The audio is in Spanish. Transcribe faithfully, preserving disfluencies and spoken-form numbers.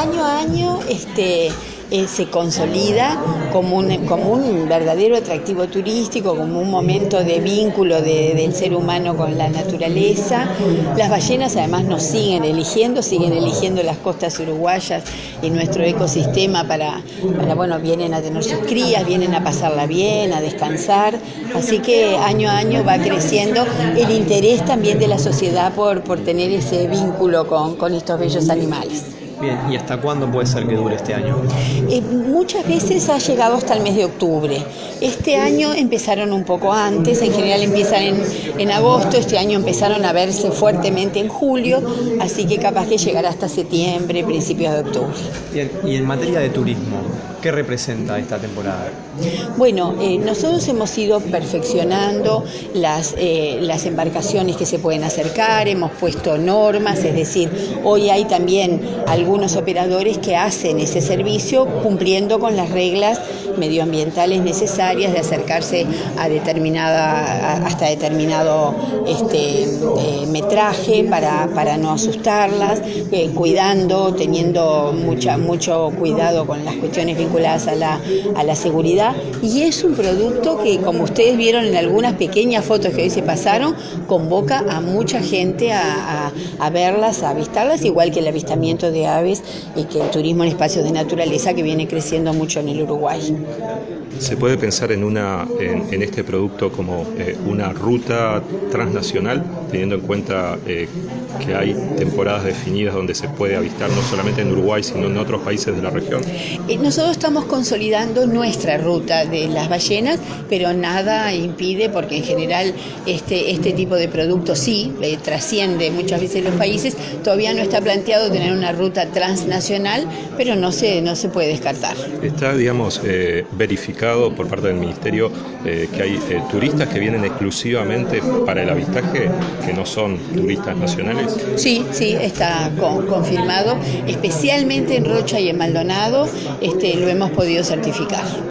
año a año este, eh, se consolida como un, como un verdadero atractivo turístico, como un momento de vínculo de, del ser humano con la naturaleza. Las ballenas además nos siguen eligiendo, siguen eligiendo las costas uruguayas y nuestro ecosistema para, para, bueno, vienen a tener sus crías, vienen a pasarla bien, a descansar, así que año a año va creciendo el interés también de la sociedad por, por tener ese vínculo con, con estos bellos animales. Bien, ¿y hasta cuándo puede ser que dure este año? Eh, muchas veces ha llegado hasta el mes de octubre. Este año empezaron un poco antes, en general empiezan en, en agosto, este año empezaron a verse fuertemente en julio, así que capaz que llegará hasta septiembre, principios de octubre. Bien, y en materia de turismo, ¿qué representa esta temporada? Bueno, eh, nosotros hemos ido perfeccionando las, eh, las embarcaciones que se pueden acercar, hemos puesto normas, es decir, hoy hay también algunos operadores que hacen ese servicio cumpliendo con las reglas medioambientales necesarias de acercarse a determinada, a, hasta determinado este, eh, metraje para, para no asustarlas, eh, cuidando, teniendo mucha, mucho cuidado con las cuestiones vinculadas a la, a la seguridad. Y es un producto que, como ustedes vieron en algunas pequeñas fotos que hoy se pasaron, convoca a mucha gente a, a, a verlas, a avistarlas, igual que el avistamiento de aves y que el turismo en espacios de naturaleza que viene creciendo mucho en el Uruguay. ¿Se puede pensar en, una, en, en este producto como eh, una ruta transnacional, teniendo en cuenta eh, que hay temporadas definidas donde se puede avistar no solamente en Uruguay, sino en otros países de la región? Eh, nosotros estamos consolidando nuestra ruta de las ballenas, pero nada impide, porque en general este, este tipo de producto sí eh, trasciende muchas veces los países. Todavía no está planteado tener una ruta transnacional, pero no se, no se puede descartar. Está, digamos, eh, verificado por parte del Ministerio eh, que hay eh, turistas que vienen exclusivamente para el avistaje, que no son turistas nacionales. Sí, sí, está con, confirmado, especialmente en Rocha y en Maldonado, este, lo hemos podido certificar.